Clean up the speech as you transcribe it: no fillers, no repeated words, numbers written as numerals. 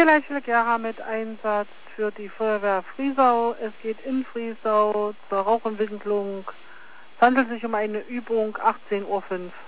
Hier Leichweg Jara mit Einsatz für die Feuerwehr Friesau. Es geht in Friesau zur Rauchentwicklung. Es handelt sich um eine Übung 18:05 Uhr.